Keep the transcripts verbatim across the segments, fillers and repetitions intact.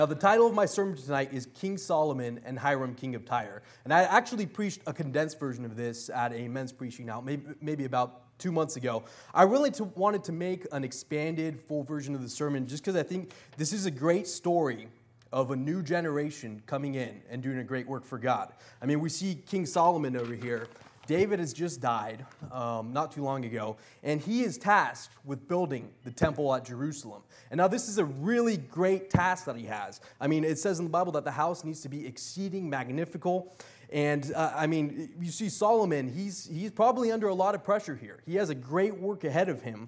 Now, the title of my sermon tonight is King Solomon and Hiram, King of Tyre. And I actually preached a condensed version of this at a men's preaching out, maybe, maybe about two months ago. I really to, wanted to make an expanded, full version of the sermon just because I think this is a great story of a new generation coming in and doing a great work for God. I mean, we see King Solomon over here. David has just died um, not too long ago, and he is tasked with building the temple at Jerusalem. And now this is a really great task that he has. I mean, it says in the Bible that the house needs to be exceeding magnifical. And, uh, I mean, you see Solomon, he's, he's probably under a lot of pressure here. He has a great work ahead of him.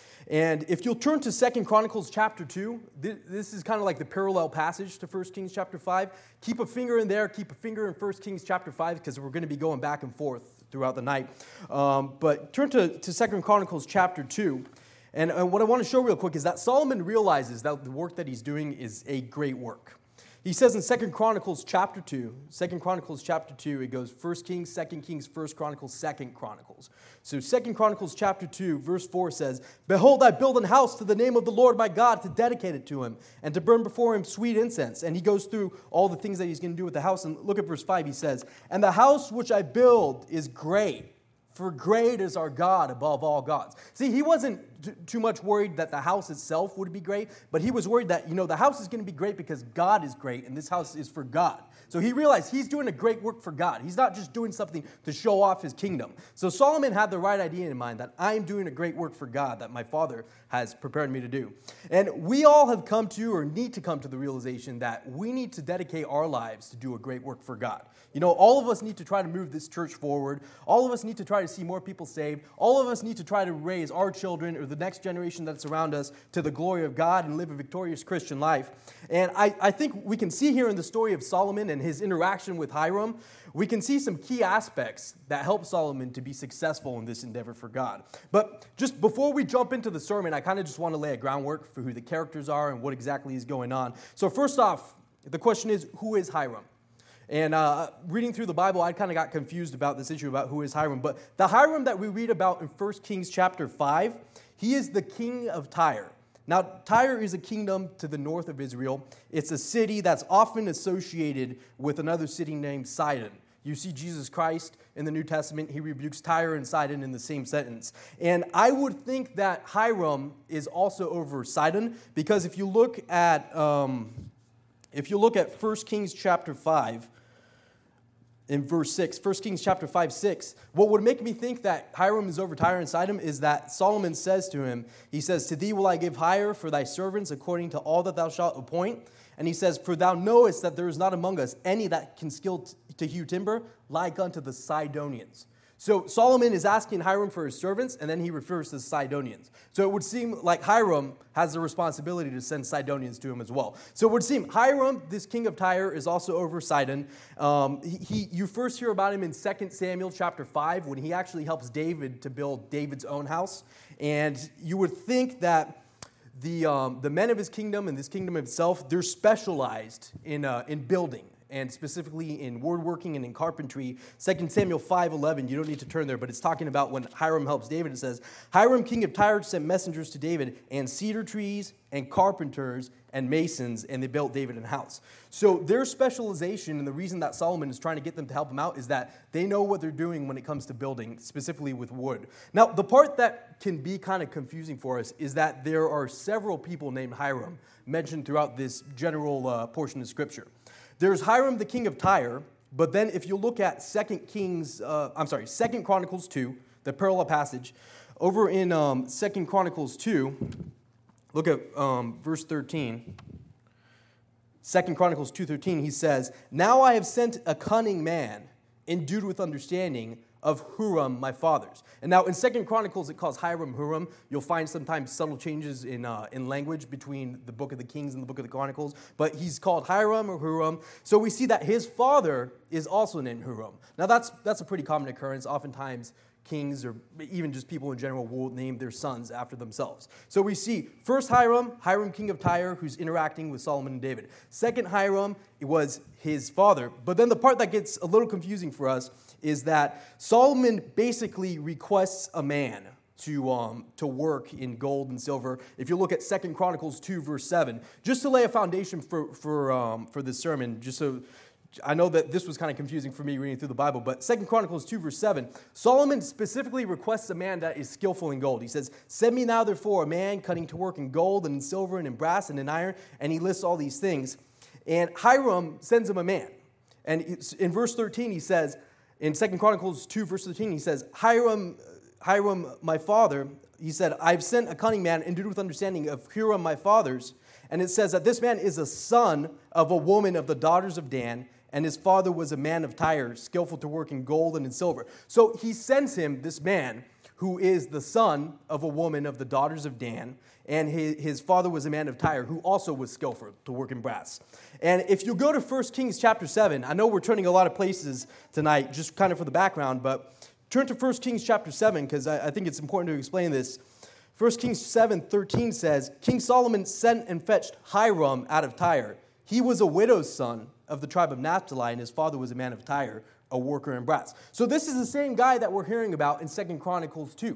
And if you'll turn to Second Chronicles chapter two, this is kind of like the parallel passage to First Kings chapter five. Keep a finger in there, keep a finger in First Kings chapter five, because we're going to be going back and forth throughout the night. Um, but turn to, to Second Chronicles chapter two. And, and what I want to show real quick is that Solomon realizes that the work that he's doing is a great work. He says in Second Chronicles chapter two, Second Chronicles chapter two, it goes First Kings, Second Kings, First Chronicles, Second Chronicles. So Second Chronicles chapter two, verse four says, "Behold, I build an house to the name of the Lord my God to dedicate it to him and to burn before him sweet incense." And he goes through all the things that he's going to do with the house. And look at verse five, he says, "And the house which I build is great. For great is our God above all gods." See, he wasn't t- too much worried that the house itself would be great, but he was worried that, you know, the house is going to be great because God is great, and this house is for God. So he realized he's doing a great work for God. He's not just doing something to show off his kingdom. So Solomon had the right idea in mind that I'm doing a great work for God that my Father has prepared me to do. And we all have come to or need to come to the realization that we need to dedicate our lives to do a great work for God. You know, all of us need to try to move this church forward. All of us need to try to see more people saved. All of us need to try to raise our children or the next generation that's around us to the glory of God and live a victorious Christian life. And I, I think we can see here in the story of Solomon and his interaction with Hiram, we can see some key aspects that help Solomon to be successful in this endeavor for God. But just before we jump into the sermon, I kind of just want to lay a groundwork for who the characters are and what exactly is going on. So first off, the question is, who is Hiram? And uh, reading through the Bible, I kind of got confused about this issue about who is Hiram. But the Hiram that we read about in First Kings chapter five, he is the king of Tyre. Now, Tyre is a kingdom to the north of Israel. It's a city that's often associated with another city named Sidon. You see Jesus Christ in the New Testament, he rebukes Tyre and Sidon in the same sentence. And I would think that Hiram is also over Sidon, because if you look at um, if you look at First Kings chapter five, in verse six, First Kings chapter five, six, what would make me think that Hiram is over Tyre and Sidon is that Solomon says to him, he says, "To thee will I give hire for thy servants according to all that thou shalt appoint." And he says, "For thou knowest that there is not among us any that can skill t- to hew timber like unto the Sidonians." So Solomon is asking Hiram for his servants, and then he refers to the Sidonians. So it would seem like Hiram has the responsibility to send Sidonians to him as well. So it would seem Hiram, this king of Tyre, is also over Sidon. Um, he, he, you first hear about him in Second Samuel chapter five, when he actually helps David to build David's own house. And you would think that the um, the men of his kingdom and this kingdom itself, they're specialized in uh, in building, and specifically in woodworking and in carpentry. Second Samuel five eleven, you don't need to turn there, but it's talking about when Hiram helps David. It says, "Hiram, king of Tyre, sent messengers to David, and cedar trees, and carpenters, and masons, and they built David a house." So their specialization, and the reason that Solomon is trying to get them to help him out, is that they know what they're doing when it comes to building, specifically with wood. Now, the part that can be kind of confusing for us is that there are several people named Hiram mentioned throughout this general uh, portion of Scripture. There's Hiram, the king of Tyre, but then if you look at Second Kings, uh, I'm sorry, Second Chronicles two, the parallel passage, over in um, Second Chronicles two, look at um, verse thirteen. Second Chronicles two thirteen, he says, "Now I have sent a cunning man, endued with understanding, of Huram my fathers." And now in Second Chronicles it calls Hiram Huram. You'll find sometimes subtle changes in uh, in language between the book of the Kings and the book of the Chronicles, but he's called Hiram or Huram. So we see that his father is also named Huram. Now that's that's a pretty common occurrence. Oftentimes kings or even just people in general will name their sons after themselves. So we see first Hiram, Hiram king of Tyre, who's interacting with Solomon and David. Second Hiram, it was his father. But then the part that gets a little confusing for us is that Solomon basically requests a man to um, to work in gold and silver. If you look at Second Chronicles two, verse seven, just to lay a foundation for for um, for this sermon, just so I know that this was kind of confusing for me reading through the Bible, but Second Chronicles two, verse seven, Solomon specifically requests a man that is skillful in gold. He says, "Send me now, therefore, a man cutting to work in gold and in silver and in brass and in iron," and he lists all these things. And Hiram sends him a man. And in verse thirteen, he says, in Second Chronicles two, verse thirteen, he says, Hiram, Hiram, my father, he said, "I've sent a cunning man endued with understanding of Hiram, my father's." And it says that this man is a son of a woman of the daughters of Dan, and his father was a man of Tyre, skillful to work in gold and in silver. So he sends him this man who is the son of a woman of the daughters of Dan, and his, his father was a man of Tyre, who also was skillful to work in brass. And if you go to First Kings chapter seven, I know we're turning a lot of places tonight, just kind of for the background, but turn to First Kings chapter seven, because I, I think it's important to explain this. First Kings seven thirteen says, "King Solomon sent and fetched Hiram out of Tyre. He was a widow's son of the tribe of Naphtali, and his father was a man of Tyre, a worker in brass." So this is the same guy that we're hearing about in Second Chronicles two.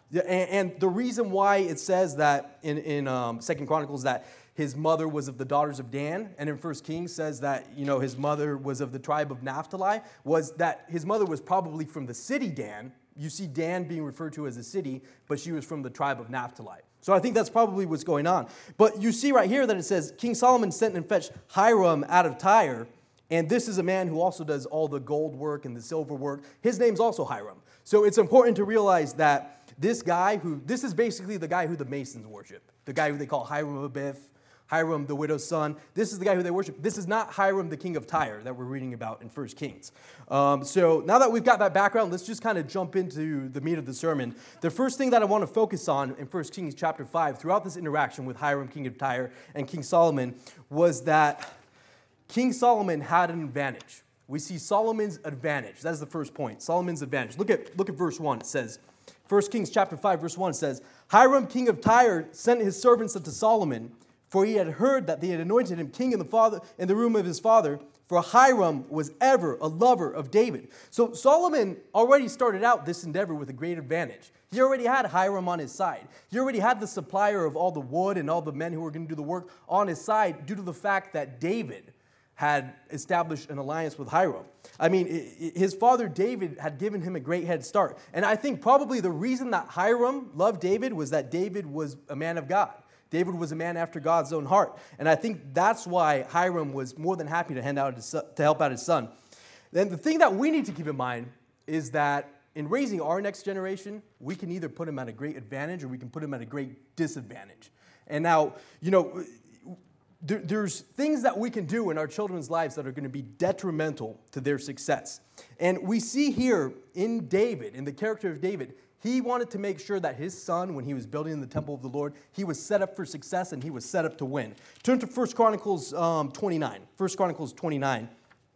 And the reason why it says that in, in um, Second Chronicles that his mother was of the daughters of Dan, and in First Kings says that, you know, his mother was of the tribe of Naphtali, was that his mother was probably from the city Dan. You see Dan being referred to as a city, but she was from the tribe of Naphtali. So I think that's probably what's going on. But you see right here that it says, King Solomon sent and fetched Hiram out of Tyre, and this is a man who also does all the gold work and the silver work. His name's also Hiram. So it's important to realize that this guy who, this is basically the guy who the Masons worship, the guy who they call Hiram Abiff, Hiram the widow's son. This is the guy who they worship. This is not Hiram the king of Tyre that we're reading about in First Kings. Um, so now that we've got that background, let's just kind of jump into the meat of the sermon. The first thing that I want to focus on in First Kings chapter five, throughout this interaction with Hiram, king of Tyre, and King Solomon, was that King Solomon had an advantage. We see Solomon's advantage. That's the first point, Solomon's advantage. Look at, look at verse one. It says, First Kings chapter five, verse one says, "Hiram, king of Tyre, sent his servants unto Solomon, for he had heard that they had anointed him king in the father in the room of his father, for Hiram was ever a lover of David." So Solomon already started out this endeavor with a great advantage. He already had Hiram on his side. He already had the supplier of all the wood and all the men who were going to do the work on his side due to the fact that David had established an alliance with Hiram. I mean, his father David had given him a great head start. And I think probably the reason that Hiram loved David was that David was a man of God. David was a man after God's own heart. And I think that's why Hiram was more than happy to, hand out his, to help out his son. Then the thing that we need to keep in mind is that in raising our next generation, we can either put him at a great advantage or we can put him at a great disadvantage. And now, you know, there, there's things that we can do in our children's lives that are going to be detrimental to their success. And we see here in David, in the character of David, he wanted to make sure that his son, when he was building the temple of the Lord, he was set up for success and he was set up to win. Turn to First Chronicles um, twenty-nine. First Chronicles twenty-nine.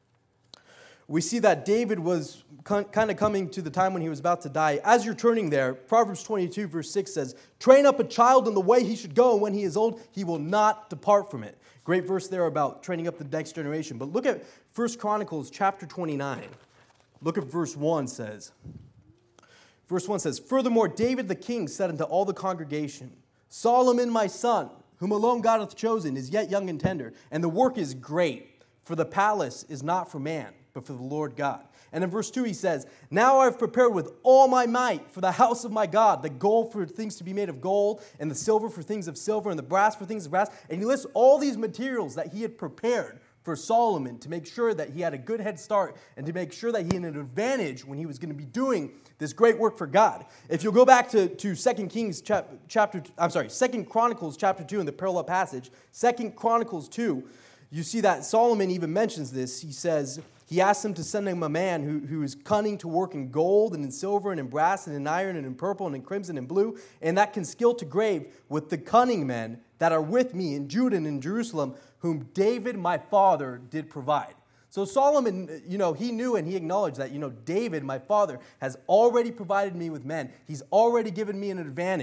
We see that David was con- kind of coming to the time when he was about to die. As you're turning there, Proverbs twenty-two, verse six says, "Train up a child in the way he should go, and when he is old, he will not depart from it." Great verse there about training up the next generation. But look at First Chronicles chapter twenty-nine. Look at verse one says. Verse one says, "Furthermore, David the king said unto all the congregation, Solomon my son, whom alone God hath chosen, is yet young and tender, and the work is great, for the palace is not for man, but for the Lord God." And in verse two he says, "Now I have prepared with all my might for the house of my God, the gold for things to be made of gold, and the silver for things of silver, and the brass for things of brass." And he lists all these materials that he had prepared for Solomon to make sure that he had a good head start and to make sure that he had an advantage when he was going to be doing this great work for God. If you'll go back to, to Second Kings chap, chapter, I'm sorry, Second Chronicles chapter two in the parallel passage, Second Chronicles two, you see that Solomon even mentions this. He says, he asks him to send him a man who, who is cunning to work in gold and in silver and in brass and in iron and in purple and in crimson and blue, and that can skill to grave with the cunning men that are with me in Judah and in Jerusalem, whom David my father did provide. So Solomon, you know, he knew and he acknowledged that, you know, David, my father, has already provided me with men. He's already given me an advantage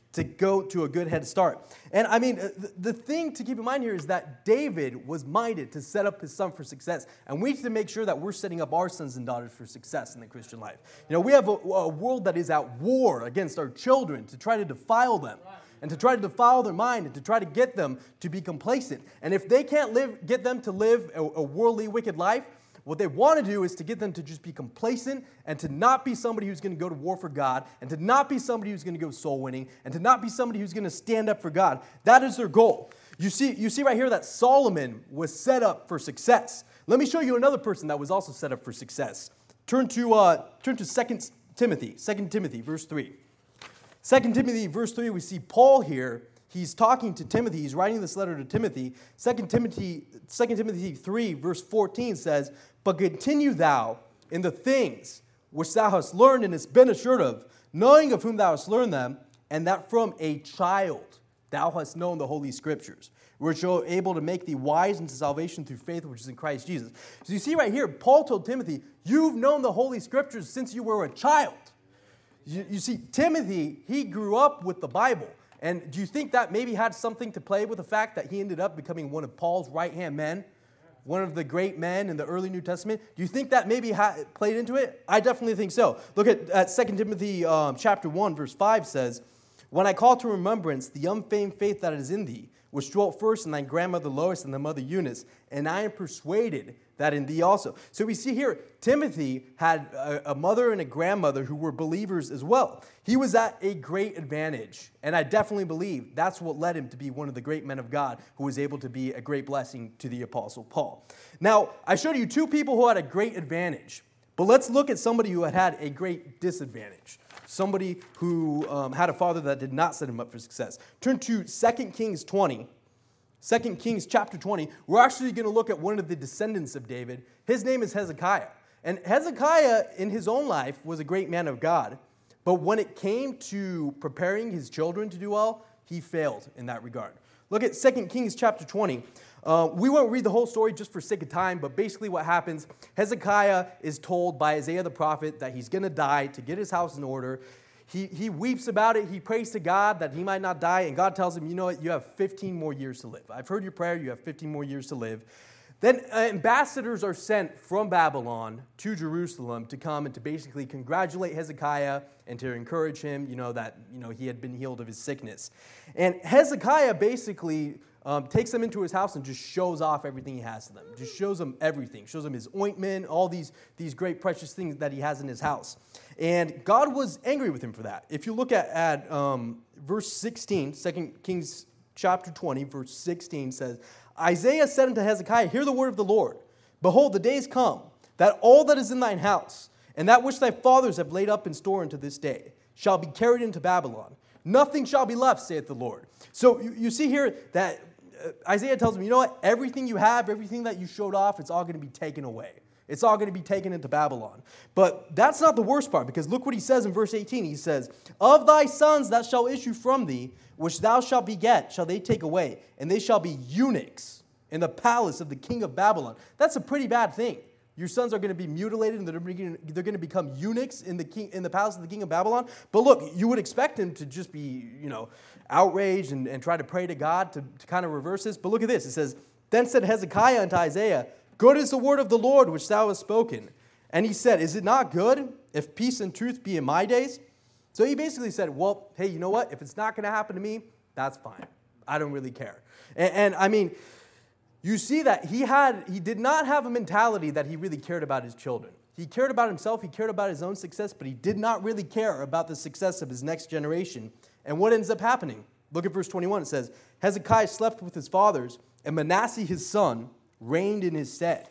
to go to a good head start. And I mean, the, the thing to keep in mind here is that David was minded to set up his son for success. And we need to make sure that we're setting up our sons and daughters for success in the Christian life. You know, we have a, a world that is at war against our children to try to defile them. And to try to defile their mind and to try to get them to be complacent. And if they can't live, get them to live a, a worldly, wicked life, what they want to do is to get them to just be complacent and to not be somebody who's going to go to war for God and to not be somebody who's going to go soul winning and to not be somebody who's going to stand up for God. That is their goal. You see, you see right here that Solomon was set up for success. Let me show you another person that was also set up for success. Turn to uh, turn to Second Timothy, Second Timothy, verse three. Second Timothy, verse three, we see Paul here. He's talking to Timothy. He's writing this letter to Timothy. Second Timothy, Second Timothy three, verse fourteen says, "But continue thou in the things which thou hast learned and hast been assured of, knowing of whom thou hast learned them, and that from a child thou hast known the Holy Scriptures, which are able to make thee wise unto salvation through faith which is in Christ Jesus." So you see right here, Paul told Timothy, you've known the Holy Scriptures since you were a child. You, you see, Timothy, he grew up with the Bible. And do you think that maybe had something to play with the fact that he ended up becoming one of Paul's right-hand men? One of the great men in the early New Testament? Do you think that maybe ha- played into it? I definitely think so. Look at, at Second Timothy um, chapter one, verse five says, "When I call to remembrance the unfeigned faith that is in thee, which dwelt first in thy grandmother Lois and thy mother Eunice, and I am persuaded that in thee also." So we see here, Timothy had a, a mother and a grandmother who were believers as well. He was at a great advantage, and I definitely believe that's what led him to be one of the great men of God who was able to be a great blessing to the Apostle Paul. Now, I showed you two people who had a great advantage, but let's look at somebody who had had a great disadvantage. Somebody who um, had a father that did not set him up for success. Turn to Second Kings twenty. Second Kings chapter twenty. We're actually going to look at one of the descendants of David. His name is Hezekiah. And Hezekiah, in his own life, was a great man of God. But when it came to preparing his children to do well, he failed in that regard. Look at Second Kings chapter twenty. Uh, we won't read the whole story just for sake of time, but basically what happens, Hezekiah is told by Isaiah the prophet that he's going to die to get his house in order. He, he weeps about it. He prays to God that he might not die, and God tells him, you know what, you have fifteen more years to live. I've heard your prayer. You have fifteen more years to live. Then uh, ambassadors are sent from Babylon to Jerusalem to come and to basically congratulate Hezekiah and to encourage him, you know, that you know he had been healed of his sickness. And Hezekiah basically um, takes them into his house and just shows off everything he has to them. Just shows them everything. Shows them his ointment, all these, these great precious things that he has in his house. And God was angry with him for that. If you look at, at um, verse sixteen, Second Kings chapter twenty, verse sixteen says, "Isaiah said unto Hezekiah, Hear the word of the Lord. Behold, the days come, that all that is in thine house, and that which thy fathers have laid up in store unto this day, shall be carried into Babylon. Nothing shall be left, saith the Lord." So you, you see here that uh, Isaiah tells him, you know what? Everything you have, everything that you showed off, it's all going to be taken away. It's all going to be taken into Babylon. But that's not the worst part, because look what he says in verse eighteen. He says, "Of thy sons that shall issue from thee, which thou shalt beget, shall they take away, and they shall be eunuchs in the palace of the king of Babylon." That's a pretty bad thing. Your sons are going to be mutilated, and they're going to become eunuchs in the king, in the palace of the king of Babylon. But look, you would expect him to just be, you know, outraged and, and try to pray to God to, to kind of reverse this. But look at this. It says, "Then said Hezekiah unto Isaiah, Good is the word of the Lord which thou hast spoken. And he said, Is it not good if peace and truth be in my days?" So he basically said, well, hey, you know what? If it's not going to happen to me, that's fine. I don't really care. And, and I mean, you see that he had, he did not have a mentality that he really cared about his children. He cared about himself, he cared about his own success, but he did not really care about the success of his next generation. And what ends up happening? Look at verse twenty-one. It says, "Hezekiah slept with his fathers, and Manasseh his son reigned in his stead."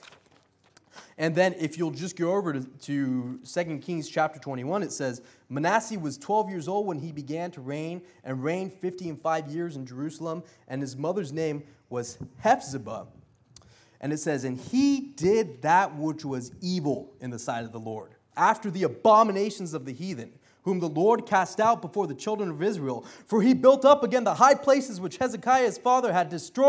And then if you'll just go over to, to Second Kings chapter twenty-one, it says, "Manasseh was twelve years old when he began to reign, and reigned fifty and five years in Jerusalem, and his mother's name was Hephzibah." And it says, "And he did that which was evil in the sight of the Lord, after the abominations of the heathen, whom the Lord cast out before the children of Israel. For he built up again the high places which Hezekiah his father had destroyed.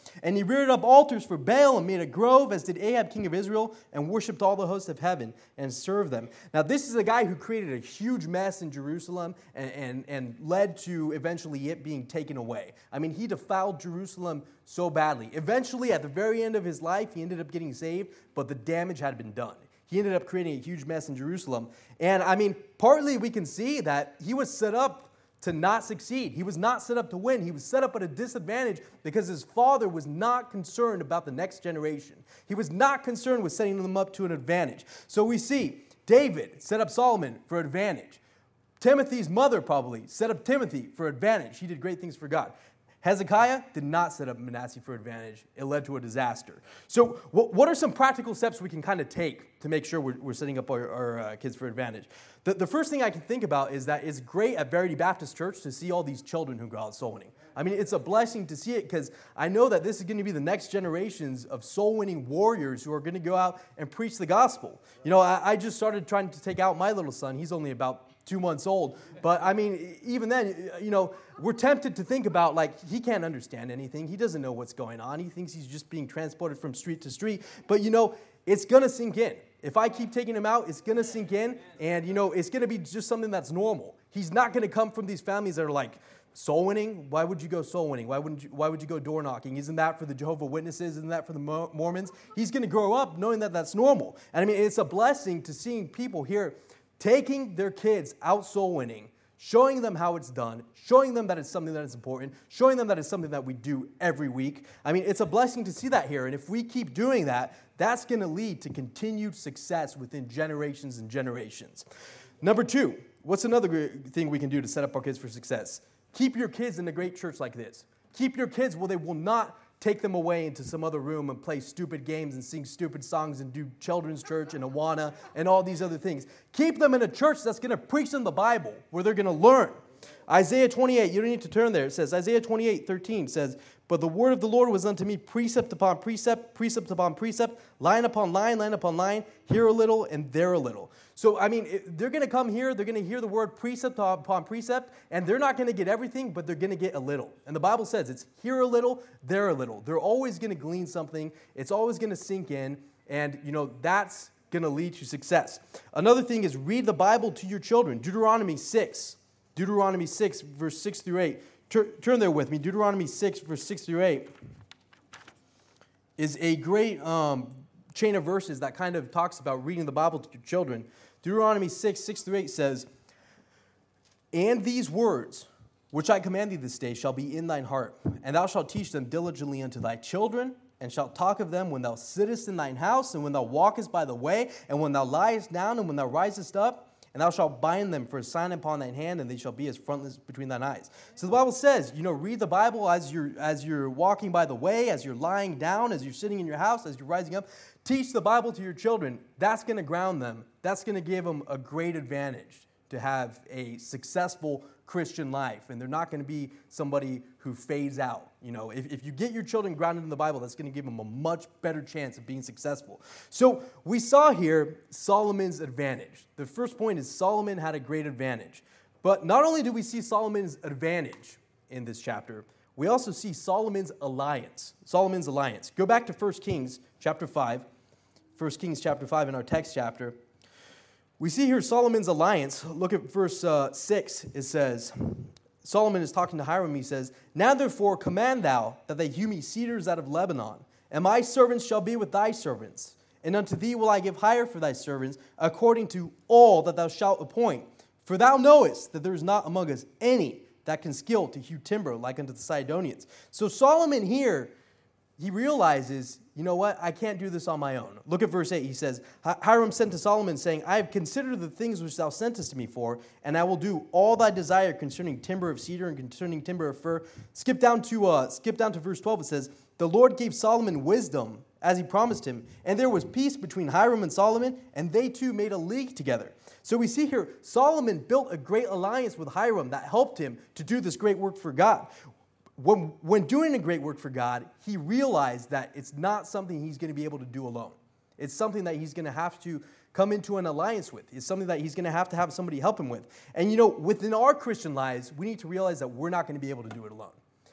And he reared up altars for Baal and made a grove, as did Ahab, king of Israel, and worshipped all the hosts of heaven and served them. Now, this is a guy who created a huge mess in Jerusalem and, and, and led to eventually it being taken away. I mean, he defiled Jerusalem so badly. Eventually, at the very end of his life, he ended up getting saved, but the damage had been done. He ended up creating a huge mess in Jerusalem. And, I mean, partly we can see that he was set up to not succeed. He was not set up to win. He was set up at a disadvantage because his father was not concerned about the next generation. He was not concerned with setting them up to an advantage. So we see David set up Solomon for advantage. Timothy's mother probably set up Timothy for advantage. He did great things for God. Hezekiah did not set up Manasseh for advantage. It led to a disaster. So what are some practical steps we can kind of take to make sure we're, we're setting up our, our uh, kids for advantage? The, the first thing I can think about is that it's great at Verity Baptist Church to see all these children who go out soul winning. I mean, it's a blessing to see it because I know that this is going to be the next generations of soul-winning warriors who are going to go out and preach the gospel. You know, I, I just started trying to take out my little son. He's only about two months old. But, I mean, even then, you know, we're tempted to think about, like, he can't understand anything. He doesn't know what's going on. He thinks he's just being transported from street to street. But, you know, it's going to sink in. If I keep taking him out, it's going to sink in. And, you know, it's going to be just something that's normal. He's not going to come from these families that are like, soul winning? Why would you go soul winning? Why wouldn't you, why would you go door knocking? Isn't that for the Jehovah's Witnesses? Isn't that for the Mormons? He's going to grow up knowing that that's normal. And, I mean, it's a blessing to seeing people here taking their kids out soul winning, showing them how it's done, showing them that it's something that is important, showing them that it's something that we do every week. I mean, it's a blessing to see that here. And if we keep doing that, that's going to lead to continued success within generations and generations. Number two, what's another thing we can do to set up our kids for success? Keep your kids in a great church like this. Keep your kids where they will not take them away into some other room and play stupid games and sing stupid songs and do children's church and Awana and all these other things. Keep them in a church that's going to preach them the Bible, where they're going to learn. Isaiah twenty-eight, you don't need to turn there. It says, Isaiah twenty-eight, thirteen says, "But the word of the Lord was unto me precept upon precept, precept upon precept, line upon line, line upon line, here a little and there a little." So, I mean, it, they're going to come here, they're going to hear the word precept upon precept, and they're not going to get everything, but they're going to get a little. And the Bible says it's here a little, there a little. They're always going to glean something. It's always going to sink in, and, you know, that's going to lead to success. Another thing is read the Bible to your children. Deuteronomy six. Deuteronomy six, verse six through eight. Tur- turn there with me. Deuteronomy six, verse six through eight is a great um, chain of verses that kind of talks about reading the Bible to your children. Deuteronomy six, six through eight says, "And these words, which I command thee this day, shall be in thine heart, and thou shalt teach them diligently unto thy children, and shalt talk of them when thou sittest in thine house, and when thou walkest by the way, and when thou liest down, and when thou risest up. And thou shalt bind them for a sign upon thine hand, and they shall be as frontlets between thine eyes." So the Bible says, you know, read the Bible as you're as you're walking by the way, as you're lying down, as you're sitting in your house, as you're rising up. Teach the Bible to your children. That's going to ground them. That's going to give them a great advantage to have a successful Christian life. And they're not going to be somebody who fades out. You know, if, if you get your children grounded in the Bible, that's going to give them a much better chance of being successful. So we saw here Solomon's advantage. The first point is Solomon had a great advantage. But not only do we see Solomon's advantage in this chapter, we also see Solomon's alliance. Solomon's alliance. Go back to First Kings chapter five. First Kings chapter five in our text chapter. We see here Solomon's alliance. Look at verse uh, six. It says, Solomon is talking to Hiram. He says, "Now therefore command thou that they hew me cedars out of Lebanon, and my servants shall be with thy servants. And unto thee will I give hire for thy servants, according to all that thou shalt appoint. For thou knowest that there is not among us any that can skill to hew timber like unto the Sidonians." So Solomon here, he realizes, you know what, I can't do this on my own. Look at verse eight. He says, "Hiram sent to Solomon, saying, I have considered the things which thou sentest me for, and I will do all thy desire concerning timber of cedar and concerning timber of fir." Skip down to uh, skip down to verse twelve. It says, "The Lord gave Solomon wisdom, as he promised him, and there was peace between Hiram and Solomon, and they two made a league together." So we see here, Solomon built a great alliance with Hiram that helped him to do this great work for God. When, when doing a great work for God, he realized that it's not something he's going to be able to do alone. It's something that he's going to have to come into an alliance with. It's something that he's going to have to have somebody help him with. And you know, within our Christian lives, we need to realize that we're not going to be able to do it alone.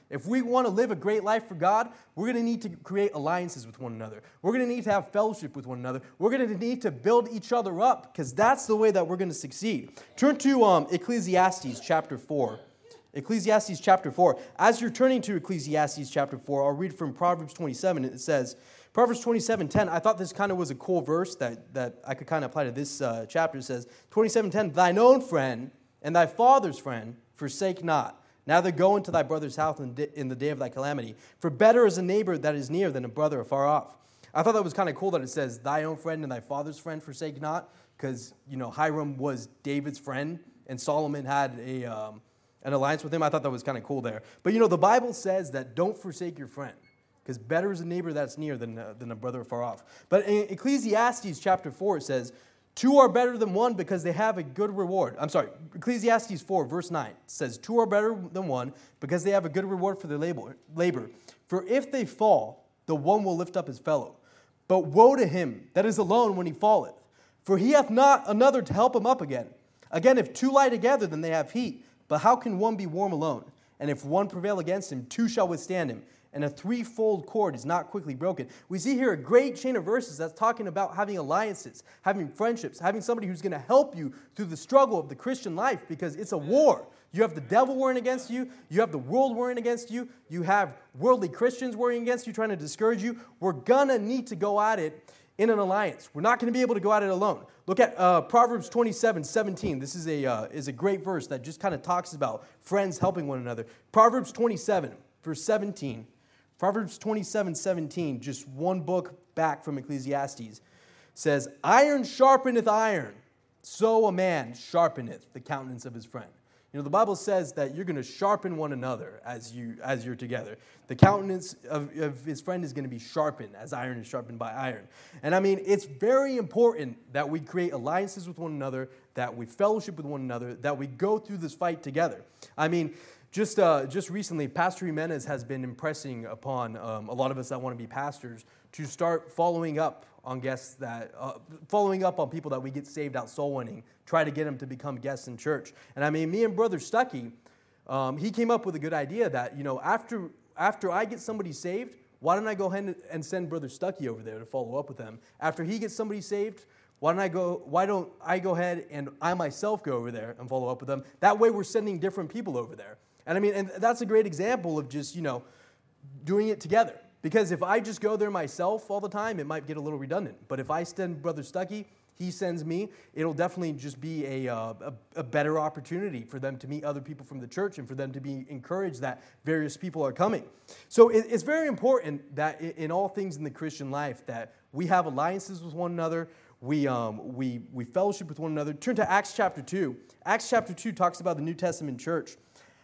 If we want to live a great life for God, we're going to need to create alliances with one another. We're going to need to have fellowship with one another. We're going to need to build each other up because that's the way that we're going to succeed. Turn to um, Ecclesiastes chapter four. Ecclesiastes chapter four. As you're turning to Ecclesiastes chapter four, I'll read from Proverbs twenty-seven. It says, Proverbs twenty-seven ten, I thought this kind of was a cool verse that, that I could kind of apply to this uh, chapter. It says, twenty-seven ten, thine own friend and thy father's friend forsake not. Neither go into thy brother's house in the day of thy calamity. For better is a neighbor that is near than a brother afar off. I thought that was kind of cool that it says, thy own friend and thy father's friend forsake not. Because, you know, Hiram was David's friend, and Solomon had a um, an alliance with him. I thought that was kind of cool there. But, you know, the Bible says that don't forsake your friend. Because better is a neighbor that's near than, uh, than a brother afar off. But in Ecclesiastes chapter four, it says, two are better than one because they have a good reward. I'm sorry, Ecclesiastes four, verse nine says, two are better than one because they have a good reward for their labor. For if they fall, the one will lift up his fellow. But woe to him that is alone when he falleth, for he hath not another to help him up again. Again, if two lie together, then they have heat. But how can one be warm alone? And if one prevail against him, two shall withstand him. And a threefold cord is not quickly broken. We see here a great chain of verses that's talking about having alliances, having friendships, having somebody who's going to help you through the struggle of the Christian life because it's a war. You have the devil warring against you. You have the world warring against you. You have worldly Christians warring against you, trying to discourage you. We're going to need to go at it in an alliance. We're not going to be able to go at it alone. Look at uh, Proverbs twenty-seven seventeen. This is a, uh, is a great verse that just kind of talks about friends helping one another. Proverbs twenty-seven, verse seventeen. Proverbs twenty-seven seventeen, just one book back from Ecclesiastes, says, iron sharpeneth iron, so a man sharpeneth the countenance of his friend. You know, the Bible says that you're going to sharpen one another as, you, as you're together. The countenance of, of his friend is going to be sharpened as iron is sharpened by iron. And I mean, it's very important that we create alliances with one another, that we fellowship with one another, that we go through this fight together. I mean, Just uh, just recently, Pastor Jimenez has been impressing upon um, a lot of us that want to be pastors to start following up on guests that, uh, following up on people that we get saved out soul winning, try to get them to become guests in church. And I mean, me and Brother Stuckey, um, he came up with a good idea that, you know, after after I get somebody saved, why don't I go ahead and send Brother Stuckey over there to follow up with them? After he gets somebody saved, Why don't I go? Why don't I go ahead and I myself go over there and follow up with them? That way, we're sending different people over there. And I mean, and that's a great example of just, you know, doing it together. Because if I just go there myself all the time, it might get a little redundant. But if I send Brother Stuckey, he sends me, it'll definitely just be a, uh, a, a better opportunity for them to meet other people from the church and for them to be encouraged that various people are coming. So it, it's very important that in, in all things in the Christian life that we have alliances with one another, we, um, we, we fellowship with one another. Turn to Acts chapter two. Acts chapter two talks about the New Testament church.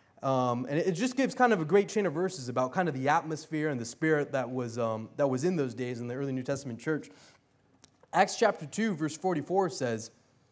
Um, and it just gives kind of a great chain of verses about kind of the atmosphere and the spirit that was um, that was in those days in the early New Testament church. Acts chapter two, verse forty-four says,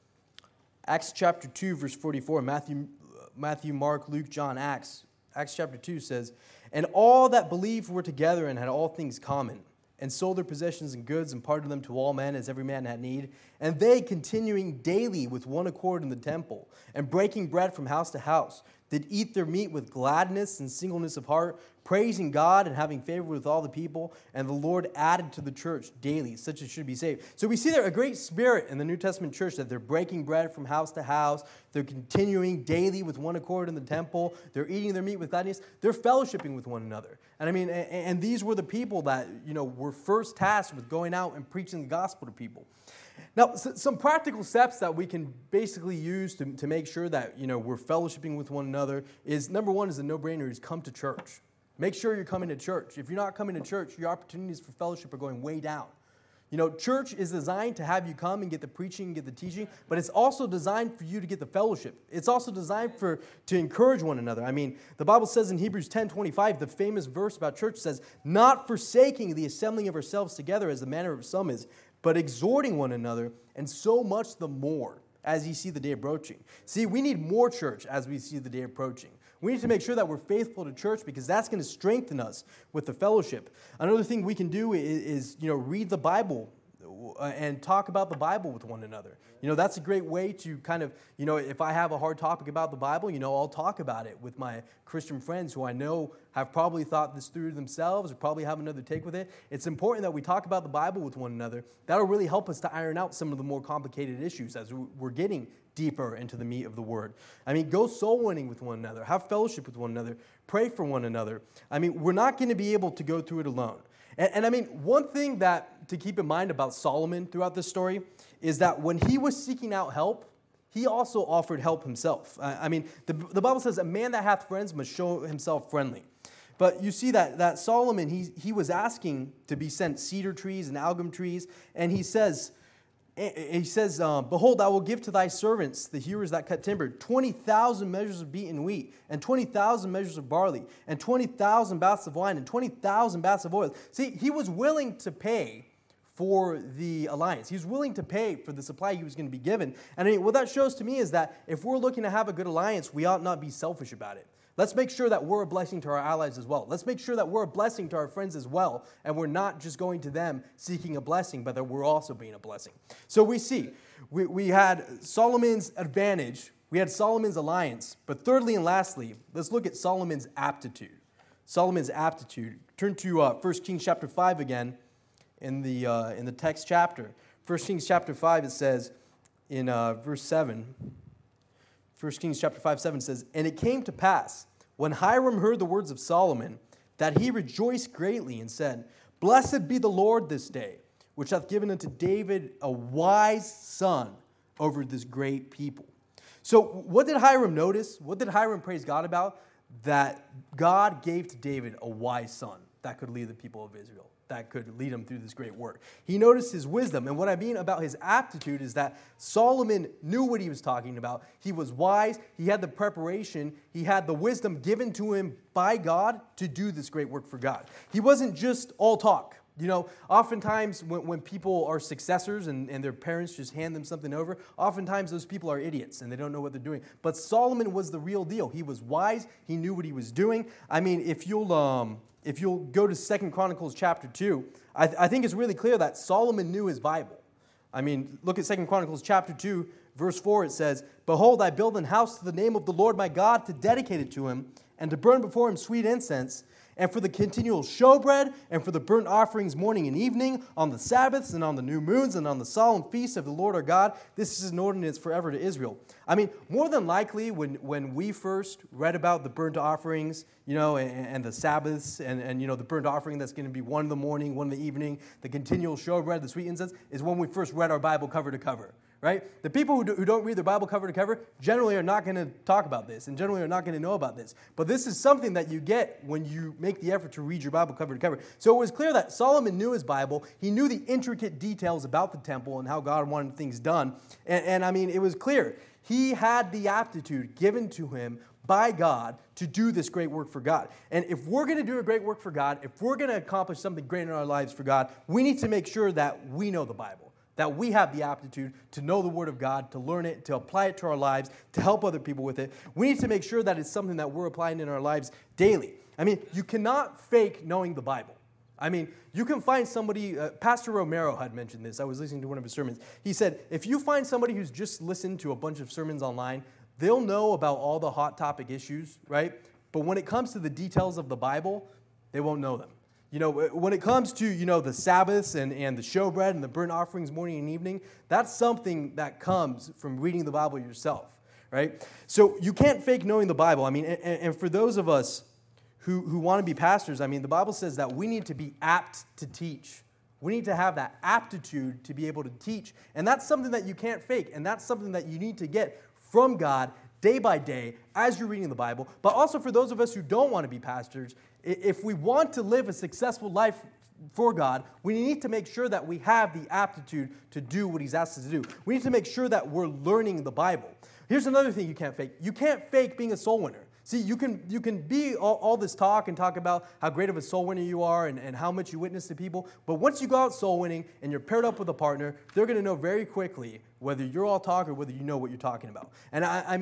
Acts chapter two, verse forty-four, Matthew, Matthew, Mark, Luke, John, Acts. Acts chapter two says, and all that believed were together and had all things common, and sold their possessions and goods and parted them to all men as every man had need. And they, continuing daily with one accord in the temple, and breaking bread from house to house, did eat their meat with gladness and singleness of heart, praising God and having favor with all the people. And the Lord added to the church daily such as should be saved. So we see there a great spirit in the New Testament church that they're breaking bread from house to house. They're continuing daily with one accord in the temple. They're eating their meat with gladness. They're fellowshipping with one another. And I mean, and, and these were the people that, you know, were first tasked with going out and preaching the gospel to people. Now, some practical steps that we can basically use to, to make sure that, you know, we're fellowshipping with one another is, number one is a no-brainer is come to church. Make sure you're coming to church. If you're not coming to church, your opportunities for fellowship are going way down. You know, church is designed to have you come and get the preaching and get the teaching, but it's also designed for you to get the fellowship. It's also designed for to encourage one another. I mean, the Bible says in Hebrews ten twenty-five, the famous verse about church says, not forsaking the assembling of ourselves together as the manner of some is, but exhorting one another, and so much the more as you see the day approaching. See, we need more church as we see the day approaching. We need to make sure that we're faithful to church because that's going to strengthen us with the fellowship. Another thing we can do is, is you know, read the Bible uh, and talk about the Bible with one another. You know, that's a great way to kind of, you know, if I have a hard topic about the Bible, you know, I'll talk about it with my Christian friends who I know have probably thought this through themselves or probably have another take with it. It's important that we talk about the Bible with one another. That'll really help us to iron out some of the more complicated issues as we're getting deeper into the meat of the Word. I mean, go soul winning with one another. Have fellowship with one another. Pray for one another. I mean, we're not going to be able to go through it alone. And, and I mean, one thing that to keep in mind about Solomon throughout this story is that when he was seeking out help, he also offered help himself. I, I mean, the, the Bible says, a man that hath friends must show himself friendly. But you see that, that Solomon, he, he was asking to be sent cedar trees and algum trees, and he says, He says, uh, behold, I will give to thy servants, the hewers that cut timber, twenty thousand measures of beaten wheat, and twenty thousand measures of barley, and twenty thousand baths of wine, and twenty thousand baths of oil. See, he was willing to pay for the alliance. He was willing to pay for the supply he was going to be given. And I mean, what that shows to me is that if we're looking to have a good alliance, we ought not be selfish about it. Let's make sure that we're a blessing to our allies as well. Let's make sure that we're a blessing to our friends as well, and we're not just going to them seeking a blessing, but that we're also being a blessing. So we see, we, we had Solomon's advantage, we had Solomon's alliance, but thirdly and lastly, let's look at Solomon's aptitude. Solomon's aptitude. Turn to uh, First Kings chapter five again in the, uh, in the text chapter. First Kings chapter five, it says in uh, verse seven, First Kings chapter five, seven says, and it came to pass, when Hiram heard the words of Solomon, that he rejoiced greatly and said, blessed be the Lord this day, which hath given unto David a wise son over this great people. So what did Hiram notice? What did Hiram praise God about? That God gave to David a wise son that could lead the people of Israel, that could lead him through this great work. He noticed his wisdom. And what I mean about his aptitude is that Solomon knew what he was talking about. He was wise. He had the preparation. He had the wisdom given to him by God to do this great work for God. He wasn't just all talk. You know, oftentimes when, when people are successors and, and their parents just hand them something over, oftentimes those people are idiots and they don't know what they're doing. But Solomon was the real deal. He was wise. He knew what he was doing. I mean, if you'll... Um, If you'll go to Second Chronicles chapter two, I, th- I think it's really clear that Solomon knew his Bible. I mean, look at Second Chronicles chapter two, verse four. It says, behold, I build an house to the name of the Lord my God to dedicate it to him and to burn before him sweet incense, and for the continual showbread, and for the burnt offerings morning and evening, on the Sabbaths, and on the new moons, and on the solemn feasts of the Lord our God. This is an ordinance forever to Israel. I mean, more than likely, when, when we first read about the burnt offerings, you know, and, and the Sabbaths, and, and, you know, the burnt offering that's going to be one in the morning, one in the evening, the continual showbread, the sweet incense, is when we first read our Bible cover to cover. Right? The people who, do, who don't read their Bible cover to cover generally are not going to talk about this and generally are not going to know about this. But this is something that you get when you make the effort to read your Bible cover to cover. So it was clear that Solomon knew his Bible. He knew the intricate details about the temple and how God wanted things done. And, and I mean, it was clear. He had the aptitude given to him by God to do this great work for God. And if we're going to do a great work for God, if we're going to accomplish something great in our lives for God, we need to make sure that we know the Bible. That we have the aptitude to know the Word of God, to learn it, to apply it to our lives, to help other people with it. We need to make sure that it's something that we're applying in our lives daily. I mean, you cannot fake knowing the Bible. I mean, you can find somebody, uh, Pastor Romero had mentioned this. I was listening to one of his sermons. He said, if you find somebody who's just listened to a bunch of sermons online, they'll know about all the hot topic issues, right? But when it comes to the details of the Bible, they won't know them. You know, when it comes to, you know, the Sabbaths and, and the showbread and the burnt offerings morning and evening, that's something that comes from reading the Bible yourself, right? So you can't fake knowing the Bible. I mean, and, and for those of us who, who want to be pastors, I mean, the Bible says that we need to be apt to teach. We need to have that aptitude to be able to teach. And that's something that you can't fake. And that's something that you need to get from God day by day as you're reading the Bible. But also for those of us who don't want to be pastors, if we want to live a successful life for God, we need to make sure that we have the aptitude to do what He's asked us to do. We need to make sure that we're learning the Bible. Here's another thing you can't fake. You can't fake being a soul winner. See, you can you can be all, all this talk and talk about how great of a soul winner you are and, and how much you witness to people, but once you go out soul winning and you're paired up with a partner, they're going to know very quickly whether you're all talk or whether you know what you're talking about. And I, I mean,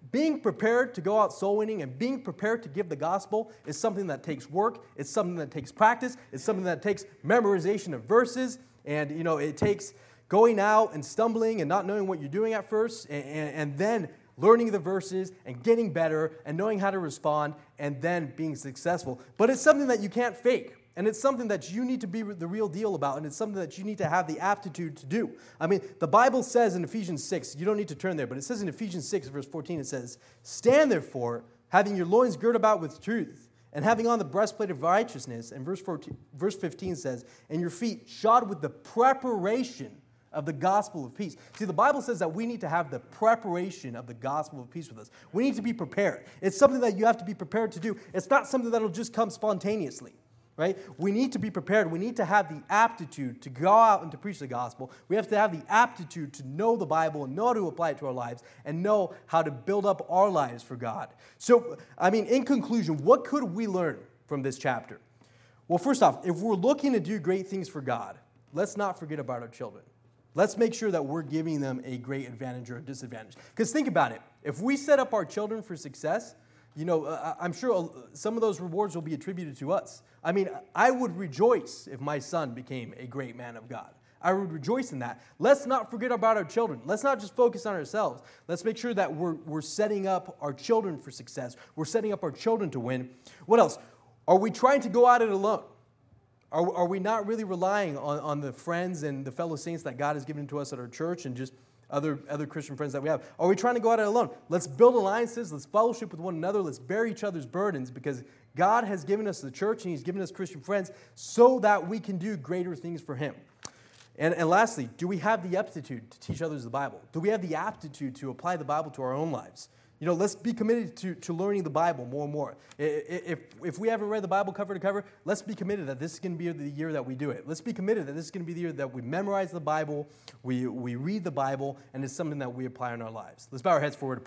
being prepared to go out soul winning and being prepared to give the gospel is something that takes work. It's something that takes practice. It's something that takes memorization of verses. And, you know, it takes going out and stumbling and not knowing what you're doing at first, and, and, and then learning the verses and getting better and knowing how to respond and then being successful. But it's something that you can't fake. And it's something that you need to be the real deal about, and it's something that you need to have the aptitude to do. I mean, the Bible says in Ephesians six, you don't need to turn there, but it says in Ephesians six, verse fourteen, it says, "Stand therefore, having your loins girt about with truth, and having on the breastplate of righteousness," and verse fourteen, verse fifteen says, "and your feet shod with the preparation of the gospel of peace." See, the Bible says that we need to have the preparation of the gospel of peace with us. We need to be prepared. It's something that you have to be prepared to do. It's not something that will just come spontaneously. Right? We need to be prepared. We need to have the aptitude to go out and to preach the gospel. We have to have the aptitude to know the Bible and know how to apply it to our lives and know how to build up our lives for God. So, I mean, in conclusion, what could we learn from this chapter? Well, first off, if we're looking to do great things for God, let's not forget about our children. Let's make sure that we're giving them a great advantage or a disadvantage. Because think about it. If we set up our children for success, you know, uh, I'm sure some of those rewards will be attributed to us. I mean, I would rejoice if my son became a great man of God. I would rejoice in that. Let's not forget about our children. Let's not just focus on ourselves. Let's make sure that we're, we're setting up our children for success. We're setting up our children to win. What else? Are we trying to go at it alone? Are, are we not really relying on, on the friends and the fellow saints that God has given to us at our church and just Other, other Christian friends that we have? Are we trying to go at it alone? Let's build alliances. Let's fellowship with one another. Let's bear each other's burdens, because God has given us the church and He's given us Christian friends so that we can do greater things for Him. And, and lastly, do we have the aptitude to teach others the Bible? Do we have the aptitude to apply the Bible to our own lives? You know, let's be committed to, to learning the Bible more and more. If, if we haven't read the Bible cover to cover, let's be committed that this is going to be the year that we do it. Let's be committed that this is going to be the year that we memorize the Bible, we, we read the Bible, and it's something that we apply in our lives. Let's bow our heads forward to pray.